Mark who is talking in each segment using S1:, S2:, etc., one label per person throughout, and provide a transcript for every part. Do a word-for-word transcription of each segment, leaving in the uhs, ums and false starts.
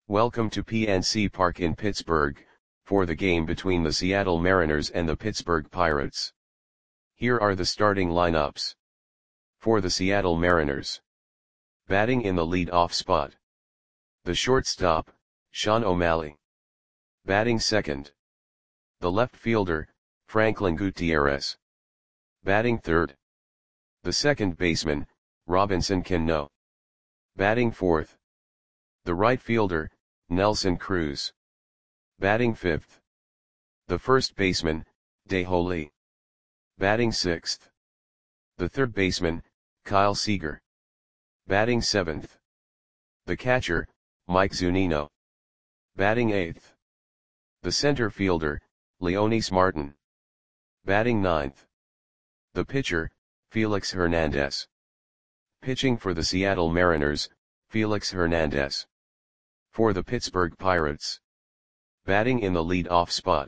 S1: Welcome to P N C Park in Pittsburgh, for the game between the Seattle Mariners and the Pittsburgh Pirates. Here are the starting lineups. For the Seattle Mariners. Batting in the lead-off spot. The shortstop, Sean O'Malley. Batting second. The left fielder, Franklin Gutierrez. Batting third. The second baseman, Robinson Cano. Batting fourth. The right fielder, Nelson Cruz. Batting fifth. The first baseman, Dae-Ho Lee. Batting sixth. The third baseman, Kyle Seager. Batting seventh. The catcher, Mike Zunino. Batting eighth. The center fielder, Leonys Martin. Batting ninth. The pitcher, Felix Hernandez. Pitching for the Seattle Mariners, Felix Hernandez. For the Pittsburgh Pirates. Batting in the lead-off spot.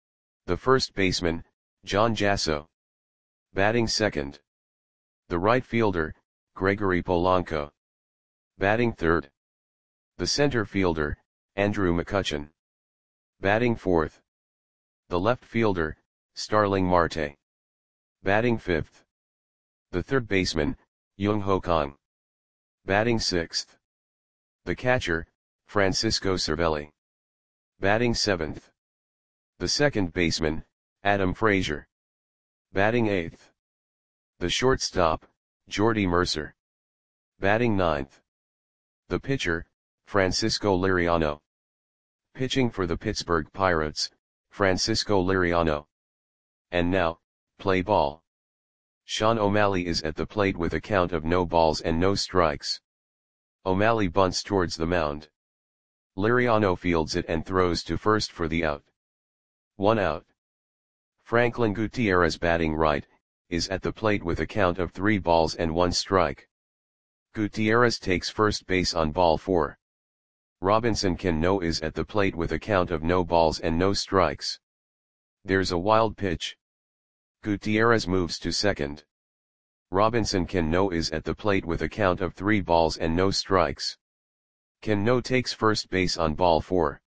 S1: The first baseman, John Jasso. Batting second. The right fielder, Gregory Polanco. Batting third. The center fielder, Andrew McCutchen. Batting fourth. The left fielder, Starling Marte. Batting fifth. The third baseman, Young-Ho Kang. Batting sixth. The catcher, Francisco Cervelli. Batting seventh. The second baseman, Adam Frazier. Batting eighth. The shortstop, Jordy Mercer. Batting ninth. The pitcher, Francisco Liriano. Pitching for the Pittsburgh Pirates, Francisco Liriano. And now, play ball. Sean O'Malley is at the plate with a count of no balls and no strikes. O'Malley bunts towards the mound. Liriano fields it and throws to first for the out. One out. Franklin Gutierrez, batting right, is at the plate with a count of three balls and one strike. Gutierrez takes first base on ball four. Robinson Cano is at the plate with a count of no balls and no strikes. There's a wild pitch. Gutierrez moves to second. Robinson Cano is at the plate with a count of three balls and no strikes. Cano takes first base on ball four.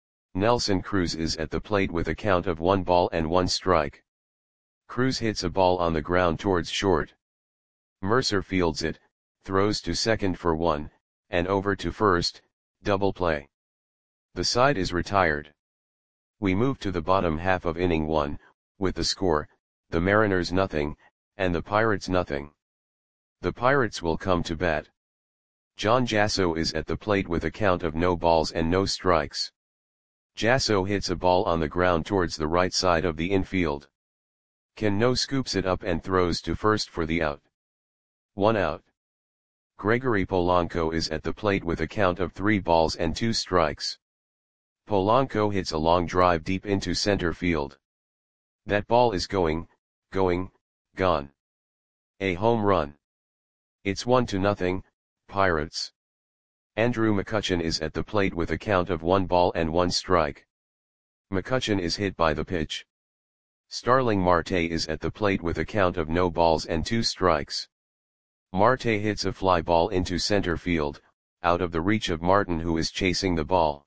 S1: Nelson Cruz is at the plate with a count of one ball and one strike. Cruz hits a ball on the ground towards short. Mercer fields it, throws to second for one, and over to first, double play. The side is retired. We move to the bottom half of inning one, with the score, the Mariners nothing, and the Pirates nothing. The Pirates will come to bat. John Jasso is at the plate with a count of no balls and no strikes. Jasso hits a ball on the ground towards the right side of the infield. Cano scoops it up and throws to first for the out. One out. Gregory Polanco is at the plate with a count of three balls and two strikes. Polanco hits a long drive deep into center field. That ball is going, going, gone. A home run. It's one to nothing, Pirates. Andrew McCutchen is at the plate with a count of one ball and one strike. McCutchen is hit by the pitch. Starling Marte is at the plate with a count of no balls and two strikes. Marte hits a fly ball into center field, out of the reach of Martin, who is chasing the ball.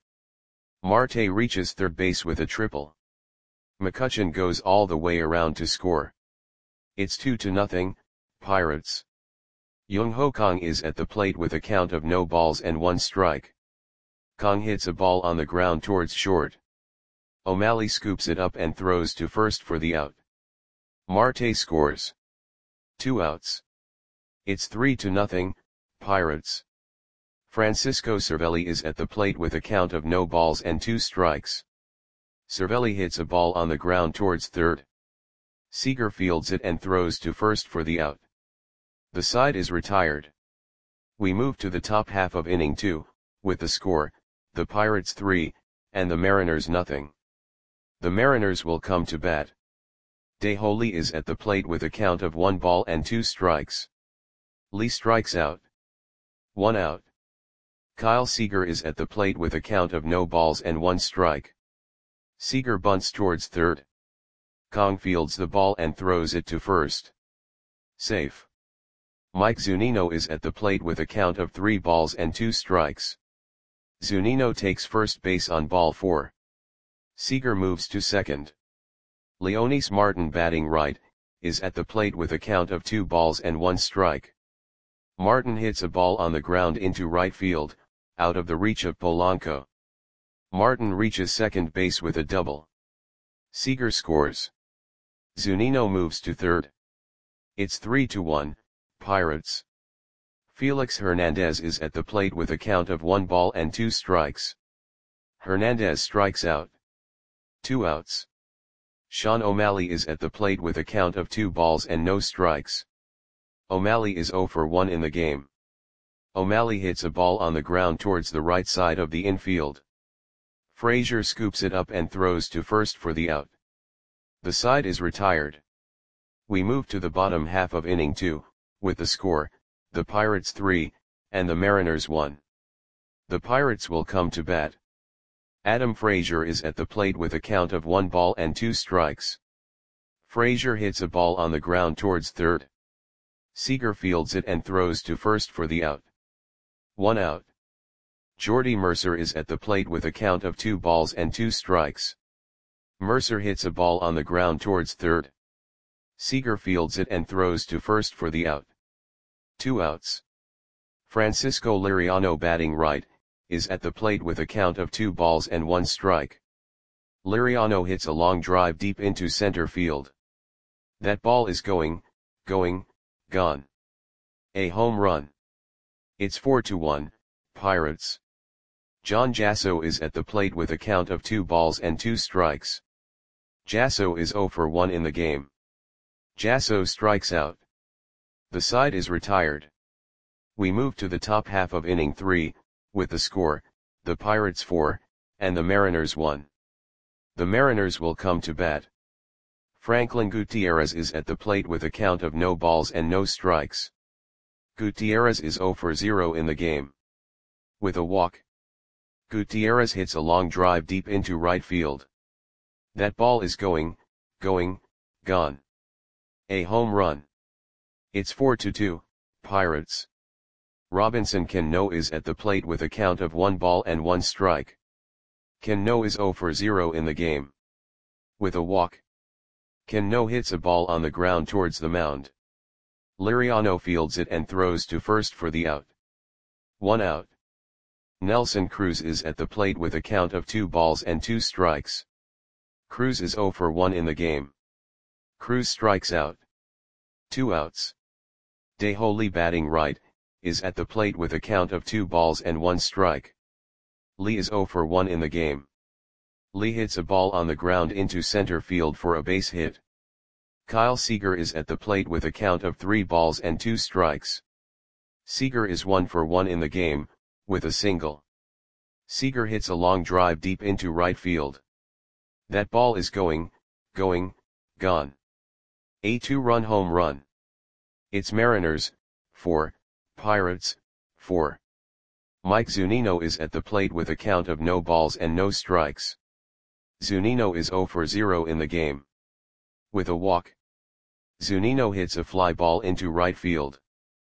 S1: Marte reaches third base with a triple. McCutchen goes all the way around to score. It's two to nothing, Pirates. Young-Ho Kang is at the plate with a count of no balls and one strike. Kang hits a ball on the ground towards short. O'Malley scoops it up and throws to first for the out. Marte scores. Two outs. It's three to nothing, Pirates. Francisco Cervelli is at the plate with a count of no balls and two strikes. Cervelli hits a ball on the ground towards third. Seager fields it and throws to first for the out. The side is retired. We move to the top half of inning two, with the score, the Pirates three, and the Mariners nothing. The Mariners will come to bat. Dae-Ho Lee is at the plate with a count of one ball and two strikes. Lee strikes out. One out. Kyle Seager is at the plate with a count of no balls and one strike. Seager bunts towards third. Kang fields the ball and throws it to first. Safe. Mike Zunino is at the plate with a count of three balls and two strikes. Zunino takes first base on ball four. Seager moves to second. Leonis Martin, batting right, is at the plate with a count of two balls and one strike. Martin hits a ball on the ground into right field, out of the reach of Polanco. Martin reaches second base with a double. Seager scores. Zunino moves to third. It's three to one, Pirates. Felix Hernandez is at the plate with a count of one ball and two strikes. Hernandez strikes out. Two outs. Sean O'Malley is at the plate with a count of two balls and no strikes. O'Malley is zero for one in the game. O'Malley hits a ball on the ground towards the right side of the infield. Frazier scoops it up and throws to first for the out. The side is retired. We move to the bottom half of inning two, with the score, the Pirates three, and the Mariners one. The Pirates will come to bat. Adam Frazier is at the plate with a count of one ball and two strikes. Frazier hits a ball on the ground towards third. Seager fields it and throws to first for the out. One out. Jordy Mercer is at the plate with a count of two balls and two strikes. Mercer hits a ball on the ground towards third. Seager fields it and throws to first for the out. Two outs. Francisco Liriano, batting right, is at the plate with a count of two balls and one strike. Liriano hits a long drive deep into center field. That ball is going, going, gone. A home run. It's four to one, Pirates. John Jasso is at the plate with a count of two balls and two strikes. Jasso is zero for one in the game. Jasso strikes out. The side is retired. We move to the top half of inning three, with the score, the Pirates four, and the Mariners one. The Mariners will come to bat. Franklin Gutierrez is at the plate with a count of no balls and no strikes. Gutierrez is zero for zero in the game. With a walk. Gutierrez hits a long drive deep into right field. That ball is going, going, gone. A home run. It's four to two, Pirates. Robinson Cano is at the plate with a count of one ball and one strike. Cano is zero for zero in the game. With a walk. Cano hits a ball on the ground towards the mound. Liriano fields it and throws to first for the out. One out. Nelson Cruz is at the plate with a count of two balls and two strikes. Cruz is zero for one in the game. Cruz strikes out. Two outs. Daeho Lee, batting right, is at the plate with a count of two balls and one strike. Lee is zero for one in the game. Lee hits a ball on the ground into center field for a base hit. Kyle Seager is at the plate with a count of three balls and two strikes. Seager is one for one in the game, with a single. Seager hits a long drive deep into right field. That ball is going, going, gone. A two-run home run. It's Mariners, four, Pirates, four. Mike Zunino is at the plate with a count of no balls and no strikes. Zunino is zero for zero in the game. With a walk. Zunino hits a fly ball into right field.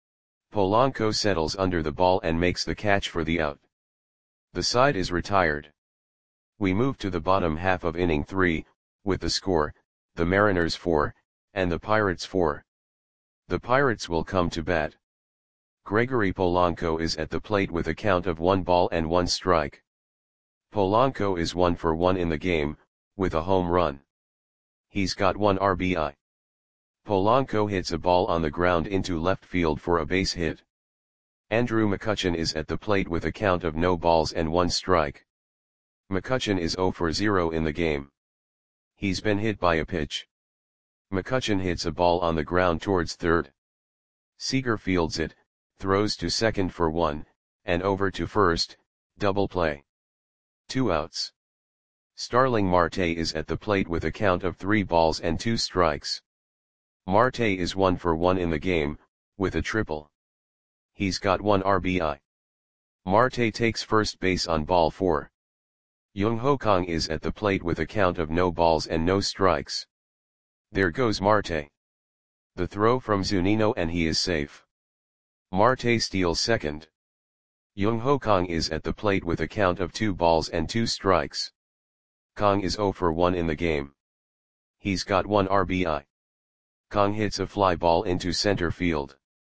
S1: Polanco settles under the ball and makes the catch for the out. The side is retired. We move to the bottom half of inning three, with the score, the Mariners four, and the Pirates four. The Pirates will come to bat. Gregory Polanco is at the plate with a count of one ball and one strike. Polanco is one for one in the game, with a home run. He's got one R B I. Polanco hits a ball on the ground into left field for a base hit. Andrew McCutchen is at the plate with a count of no balls and one strike. McCutchen is zero for zero in the game. He's been hit by a pitch. McCutchen hits a ball on the ground towards third. Seager fields it, throws to second for one, and over to first, double play. Two outs. Starling Marte is at the plate with a count of three balls and two strikes. Marte is one for one in the game, with a triple. He's got one R B I. Marte takes first base on ball four. Jung Ho Kang is at the plate with a count of no balls and no strikes. There goes Marte. The throw from Zunino and he is safe. Marte steals second. Jung Ho Kang is at the plate with a count of two balls and two strikes. Kang is zero for one in the game. He's got one R B I. Kang hits a fly ball into center field.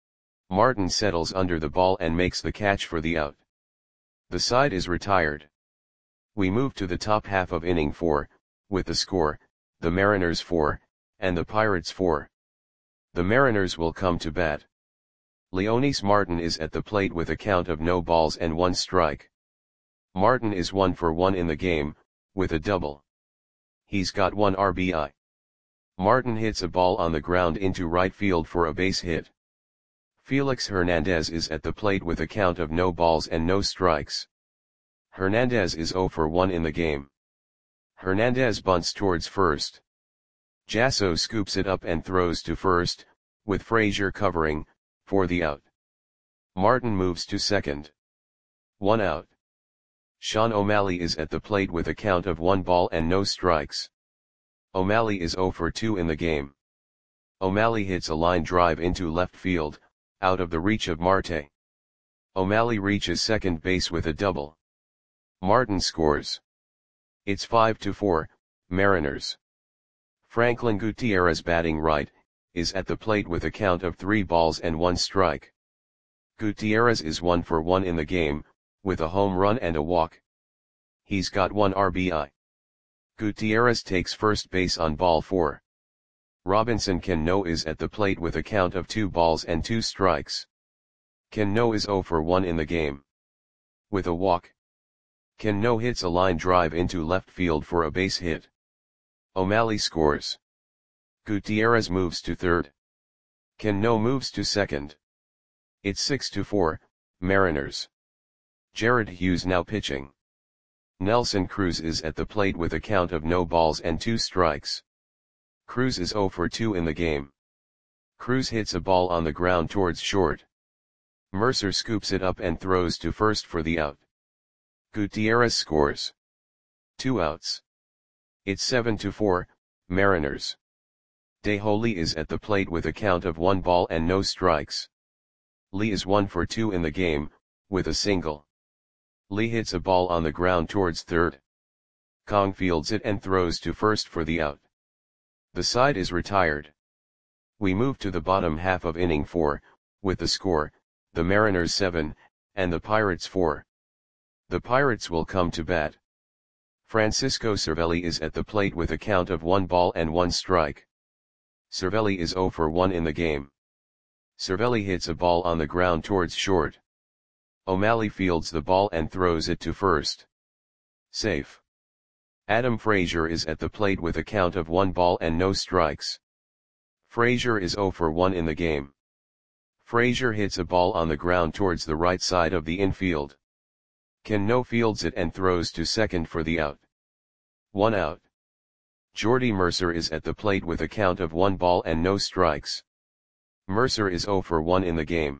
S1: Martin settles under the ball and makes the catch for the out. The side is retired. We move to the top half of inning four, with the score, the Mariners four, and the Pirates four. The Mariners will come to bat. Leonys Martin is at the plate with a count of no balls and one strike. Martin is one for one in the game, with a double. He's got one R B I. Martin hits a ball on the ground into right field for a base hit. Felix Hernandez is at the plate with a count of no balls and no strikes. Hernandez is zero for one in the game. Hernandez bunts towards first. Jasso scoops it up and throws to first, with Frazier covering, for the out. Martin moves to second. One out. Sean O'Malley is at the plate with a count of one ball and no strikes. O'Malley is zero for two in the game. O'Malley hits a line drive into left field, out of the reach of Marte. O'Malley reaches second base with a double. Martin scores. It's five to four, Mariners. Franklin Gutierrez, batting right, is at the plate with a count of three balls and one strike. Gutierrez is one for one in the game, with a home run and a walk. He's got one R B I. Gutierrez takes first base on ball four. Robinson Cano is at the plate with a count of two balls and two strikes. Cano is zero for one in the game. With a walk. Cano hits a line drive into left field for a base hit. O'Malley scores. Gutierrez moves to third. Cano moves to second. It's six to four, Mariners. Jared Hughes now pitching. Nelson Cruz is at the plate with a count of no balls and two strikes. Cruz is zero for two in the game. Cruz hits a ball on the ground towards short. Mercer scoops it up and throws to first for the out. Gutierrez scores. Two outs. It's seven to four, Mariners. Daeho Lee is at the plate with a count of one ball and no strikes. Lee is one for two in the game, with a single. Lee hits a ball on the ground towards third. Kang fields it and throws to first for the out. The side is retired. We move to the bottom half of inning four, with the score, the Mariners seven, and the Pirates four. The Pirates will come to bat. Francisco Cervelli is at the plate with a count of one ball and one strike. Cervelli is zero for one in the game. Cervelli hits a ball on the ground towards short. O'Malley fields the ball and throws it to first. Safe. Adam Frazier is at the plate with a count of one ball and no strikes. Frazier is zero for one in the game. Frazier hits a ball on the ground towards the right side of the infield. Cano fields it and throws to second for the out. One out. Jordy Mercer is at the plate with a count of one ball and no strikes. Mercer is zero for one in the game.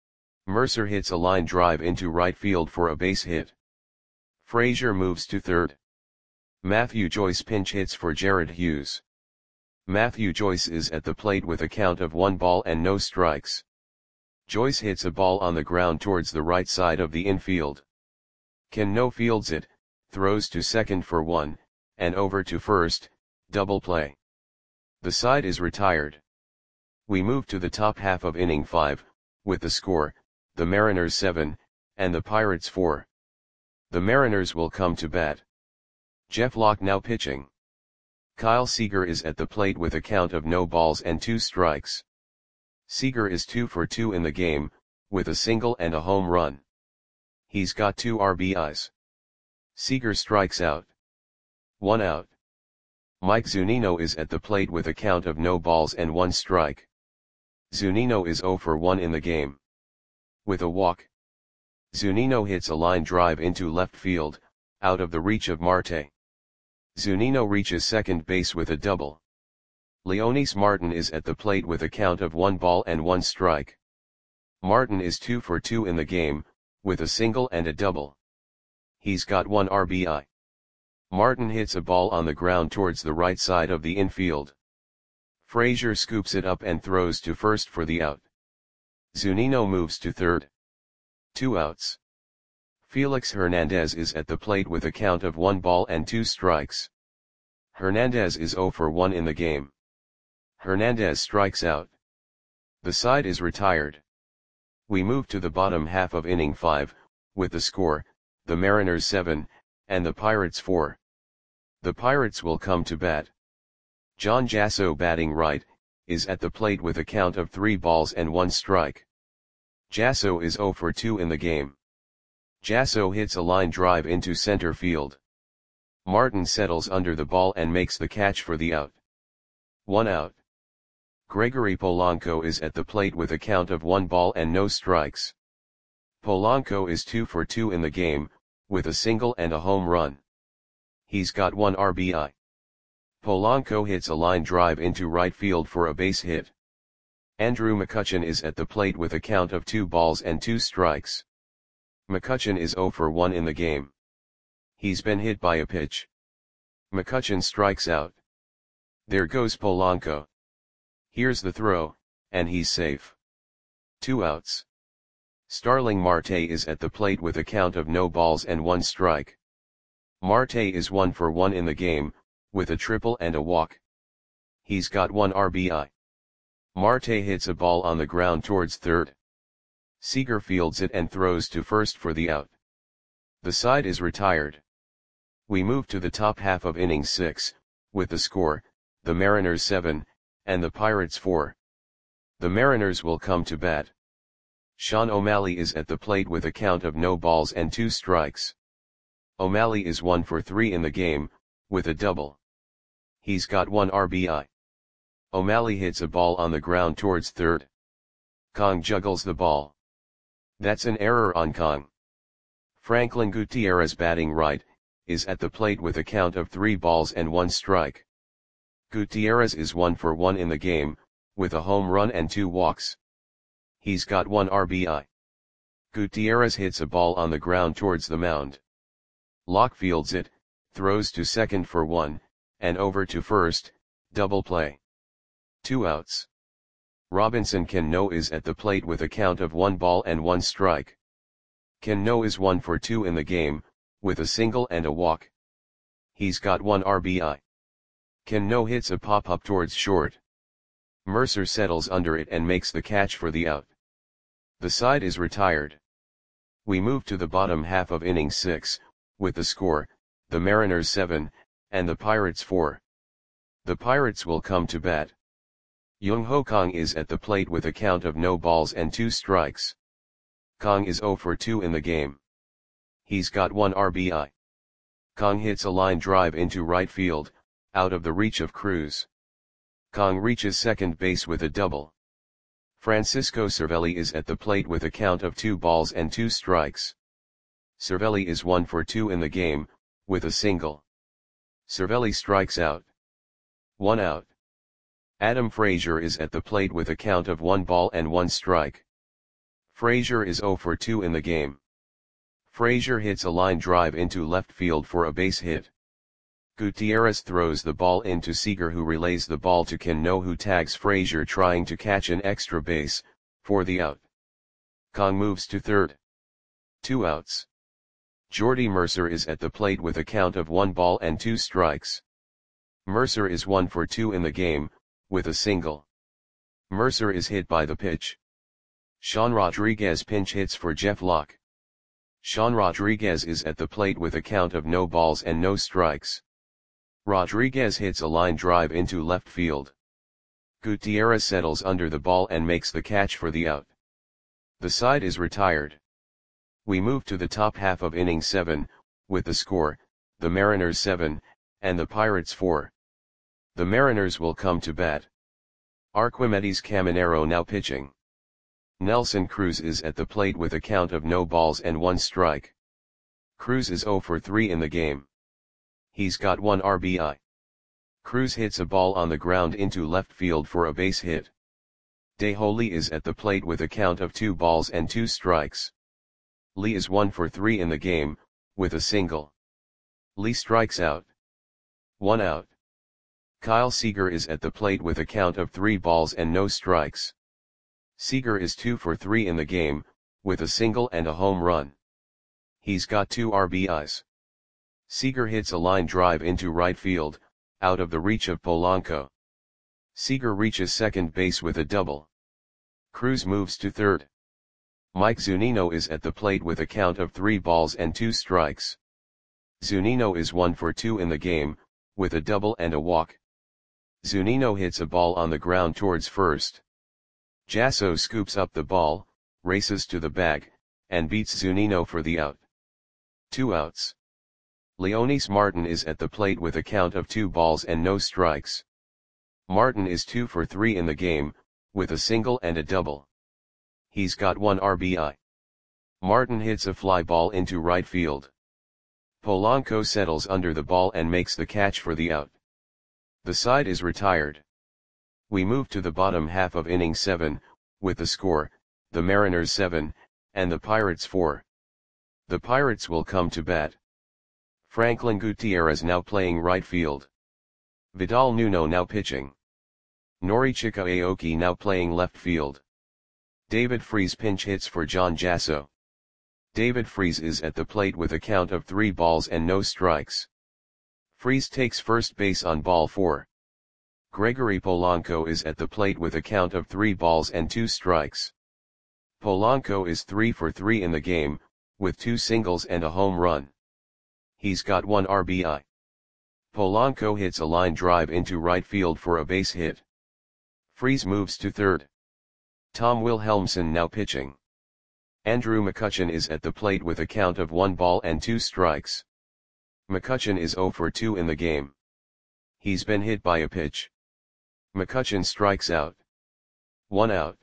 S1: Mercer hits a line drive into right field for a base hit. Frazier moves to third. Matthew Joyce pinch hits for Jared Hughes. Matthew Joyce is at the plate with a count of one ball and no strikes. Joyce hits a ball on the ground towards the right side of the infield. Cano fields it, throws to second for one, and over to first, double play. The side is retired. We move to the top half of inning five, with the score, the Mariners seven, and the Pirates four. The Mariners will come to bat. Jeff Locke now pitching. Kyle Seager is at the plate with a count of no balls and two strikes. Seager is two for two in the game, with a single and a home run. He's got two R B Is. Seager strikes out. One out. Mike Zunino is at the plate with a count of no balls and one strike. Zunino is zero for one in the game. With a walk. Zunino hits a line drive into left field, out of the reach of Marte. Zunino reaches second base with a double. Leonys Martin is at the plate with a count of one ball and one strike. Martin is two for two in the game, with a single and a double. He's got one R B I. Martin hits a ball on the ground towards the right side of the infield. Frazier scoops it up and throws to first for the out. Zunino moves to third. Two outs. Felix Hernandez is at the plate with a count of one ball and two strikes. Hernandez is zero for one in the game. Hernandez strikes out. The side is retired. We move to the bottom half of inning five, with the score, the Mariners seven, and the Pirates four. The Pirates will come to bat. John Jasso, batting right, is at the plate with a count of three balls and one strike. Jasso is zero for two in the game. Jasso hits a line drive into center field. Martin settles under the ball and makes the catch for the out. One out. Gregory Polanco is at the plate with a count of one ball and no strikes. Polanco is two for two in the game, with a single and a home run. He's got one R B I. Polanco hits a line drive into right field for a base hit. Andrew McCutchen is at the plate with a count of two balls and two strikes. McCutchen is zero for one in the game. He's been hit by a pitch. McCutchen strikes out. There goes Polanco. Here's the throw, and he's safe. Two outs. Starling Marte is at the plate with a count of no balls and one strike. Marte is one for one in the game, with a triple and a walk. He's got one R B I. Marte hits a ball on the ground towards third. Seager fields it and throws to first for the out. The side is retired. We move to the top half of inning six, with the score, the Mariners seven, and the Pirates four. The Mariners will come to bat. Sean O'Malley is at the plate with a count of no balls and two strikes. O'Malley is one for three in the game, with a double. He's got one R B I. O'Malley hits a ball on the ground towards third. Kong juggles the ball. That's an error on Kong. Franklin Gutierrez, batting right, is at the plate with a count of three balls and one strike. Gutierrez is one for one in the game, with a home run and two walks. He's got one R B I. Gutierrez hits a ball on the ground towards the mound. Locke fields it, throws to second for one, and over to first, double play. Two outs. Robinson Cano is at the plate with a count of one ball and one strike. Cano is one for two in the game, with a single and a walk. He's got one R B I. Cano hits a pop-up towards short. Mercer settles under it and makes the catch for the out. The side is retired. We move to the bottom half of inning six, with the score, the Mariners seven, and the Pirates four. The Pirates will come to bat. Young Ho Kong is at the plate with a count of no balls and two strikes. Kong is zero for two in the game. He's got one R B I. Kong hits a line drive into right field, out of the reach of Cruz. Kong reaches second base with a double. Francisco Cervelli is at the plate with a count of two balls and two strikes. Cervelli is one for two in the game, with a single. Cervelli strikes out. One out. Adam Frazier is at the plate with a count of one ball and one strike. Frazier is zero for two in the game. Frazier hits a line drive into left field for a base hit. Gutierrez throws the ball into Seager, who relays the ball to Cano, who tags Frazier trying to catch an extra base, for the out. Kong moves to third. Two outs. Jordy Mercer is at the plate with a count of one ball and two strikes. Mercer is one for two in the game, with a single. Mercer is hit by the pitch. Sean Rodriguez pinch hits for Jeff Locke. Sean Rodriguez is at the plate with a count of no balls and no strikes. Rodriguez hits a line drive into left field. Gutierrez settles under the ball and makes the catch for the out. The side is retired. We move to the top half of inning seven, with the score, the Mariners seven, and the Pirates four. The Mariners will come to bat. Arquimedes Caminero now pitching. Nelson Cruz is at the plate with a count of no balls and one strike. Cruz is zero for three in the game. He's got one R B I. Cruz hits a ball on the ground into left field for a base hit. DeJong Lee is at the plate with a count of two balls and two strikes. Lee is one for three in the game, with a single. Lee strikes out. One out. Kyle Seager is at the plate with a count of three balls and no strikes. Seager is two for three in the game, with a single and a home run. He's got two R B Is. Seager hits a line drive into right field, out of the reach of Polanco. Seager reaches second base with a double. Cruz moves to third. Mike Zunino is at the plate with a count of three balls and two strikes. Zunino is one for two in the game, with a double and a walk. Zunino hits a ball on the ground towards first. Jasso scoops up the ball, races to the bag, and beats Zunino for the out. Two outs. Leonys Martin is at the plate with a count of two balls and no strikes. Martin is two for three in the game, with a single and a double. He's got one R B I. Martin hits a fly ball into right field. Polanco settles under the ball and makes the catch for the out. The side is retired. We move to the bottom half of inning seven, with the score, the Mariners seven, and the Pirates four. The Pirates will come to bat. Franklin Gutierrez now playing right field. Vidal Nuno now pitching. Norichika Aoki now playing left field. David Freese pinch hits for John Jasso. David Freese is at the plate with a count of three balls and no strikes. Freese takes first base on ball four. Gregory Polanco is at the plate with a count of three balls and two strikes. Polanco is three for three in the game, with two singles and a home run. He's got one R B I. Polanco hits a line drive into right field for a base hit. Freese moves to third. Tom Wilhelmsen now pitching. Andrew McCutchen is at the plate with a count of one ball and two strikes. McCutchen is zero for two in the game. He's been hit by a pitch. McCutchen strikes out. One out.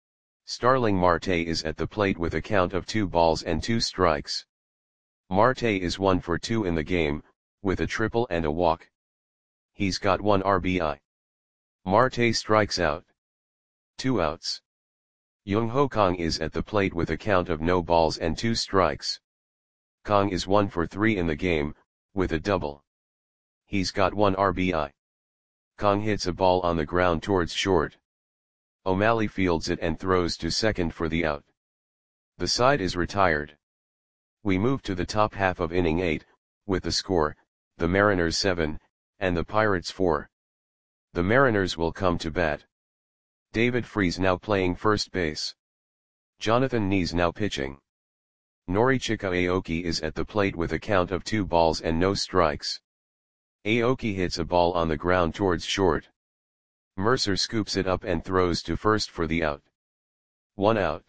S1: Starling Marte is at the plate with a count of two balls and two strikes. Marte is one for two in the game, with a triple and a walk. He's got one R B I. Marte strikes out. Two outs. Jung Ho Kang is at the plate with a count of no balls and two strikes. Kang is one for three in the game, with a double. He's got one R B I. Kang hits a ball on the ground towards short. O'Malley fields it and throws to second for the out. The side is retired. We move to the top half of inning eight, with the score, the Mariners seven, and the Pirates four. The Mariners will come to bat. David Freese now playing first base. Jonathan Nees now pitching. Norichika Aoki is at the plate with a count of two balls and no strikes. Aoki hits a ball on the ground towards short. Mercer scoops it up and throws to first for the out. One out.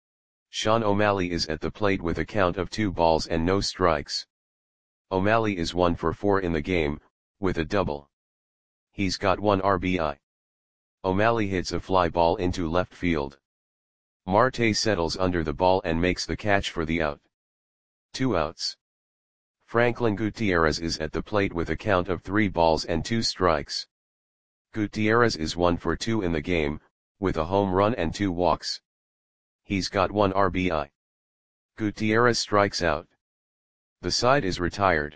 S1: Sean O'Malley is at the plate with a count of two balls and no strikes. O'Malley is one for four in the game, with a double. He's got one R B I. O'Malley hits a fly ball into left field. Marte settles under the ball and makes the catch for the out. Two outs. Franklin Gutierrez is at the plate with a count of three balls and two strikes. Gutierrez is one for two in the game, with a home run and two walks. He's got one R B I. Gutierrez strikes out. The side is retired.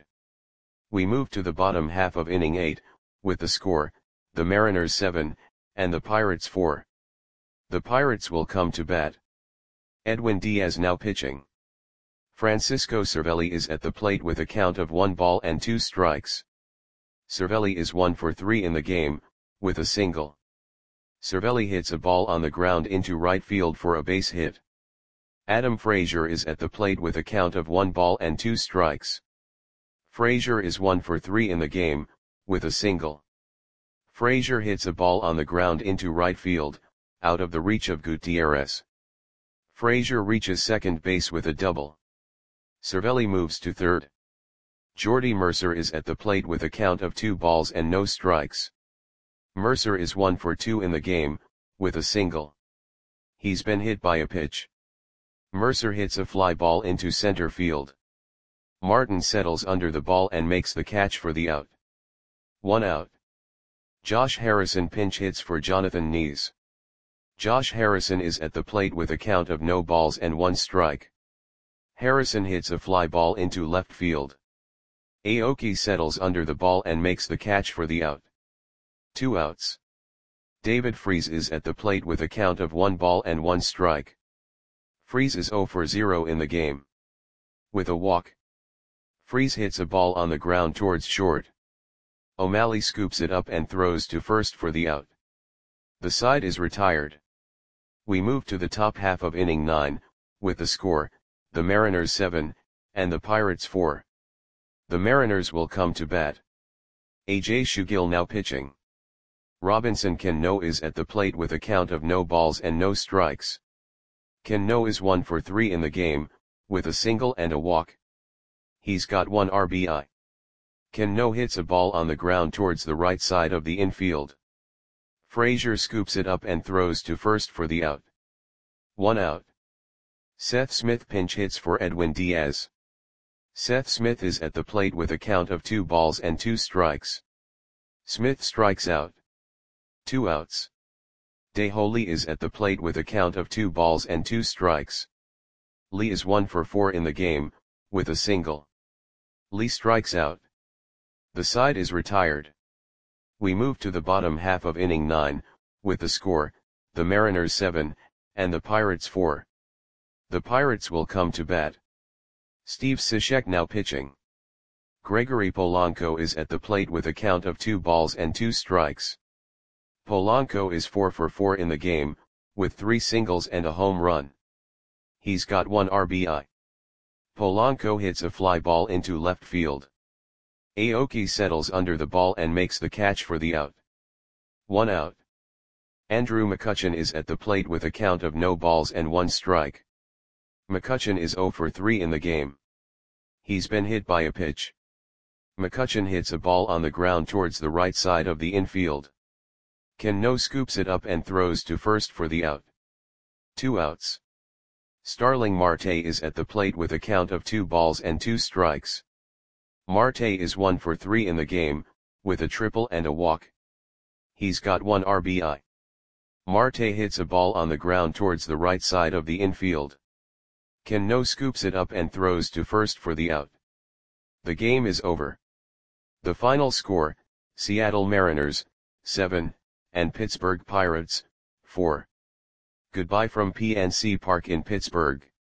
S1: We move to the bottom half of inning eight, with the score, the Mariners seven, and the Pirates four. The Pirates will come to bat. Edwin Diaz now pitching. Francisco Cervelli is at the plate with a count of one ball and two strikes. Cervelli is one for three in the game, with a single. Cervelli hits a ball on the ground into right field for a base hit. Adam Frazier is at the plate with a count of one ball and two strikes. Frazier is one for three in the game, with a single. Frazier hits a ball on the ground into right field, out of the reach of Gutierrez. Frazier reaches second base with a double. Cervelli moves to third. Jordy Mercer is at the plate with a count of two balls and no strikes. Mercer is one for two in the game, with a single. He's been hit by a pitch. Mercer hits a fly ball into center field. Martin settles under the ball and makes the catch for the out. One out. Josh Harrison pinch hits for Jonathan Nees. Josh Harrison is at the plate with a count of no balls and one strike. Harrison hits a fly ball into left field. Aoki settles under the ball and makes the catch for the out. Two outs. David Freese is at the plate with a count of one ball and one strike. Freese is zero for zero in the game. with a walk. Freese hits a ball on the ground towards short. O'Malley scoops it up and throws to first for the out. The side is retired. We move to the top half of inning nine, with the score, the Mariners seven, and the Pirates four. The Mariners will come to bat. A J Shugill now pitching. Robinson Cano is at the plate with a count of no balls and no strikes. Cano is one for three in the game, with a single and a walk. He's got one R B I. Cano hits a ball on the ground towards the right side of the infield. Frazier scoops it up and throws to first for the out. One out. Seth Smith pinch hits for Edwin Diaz. Seth Smith is at the plate with a count of two balls and two strikes. Smith strikes out. Two outs. DeJong Lee is at the plate with a count of two balls and two strikes. Lee is one for four in the game, with a single. Lee strikes out. The side is retired. We move to the bottom half of inning nine, with the score, the Mariners seven, and the Pirates four. The Pirates will come to bat. Steve Cishek now pitching. Gregory Polanco is at the plate with a count of two balls and two strikes. Polanco is four for four in the game, with three singles and a home run. He's got one R B I. Polanco hits a fly ball into left field. Aoki settles under the ball and makes the catch for the out. One out. Andrew McCutchen is at the plate with a count of no balls and one strike. McCutchen is zero for three in the game. He's been hit by a pitch. McCutchen hits a ball on the ground towards the right side of the infield. Cano scoops it up and throws to first for the out. Two outs. Starling Marte is at the plate with a count of two balls and two strikes. Marte is one for three in the game, with a triple and a walk. He's got one R B I. Marte hits a ball on the ground towards the right side of the infield. Cano scoops it up and throws to first for the out. The game is over. The final score, Seattle Mariners, seven, and Pittsburgh Pirates, four. Goodbye from P N C Park in Pittsburgh.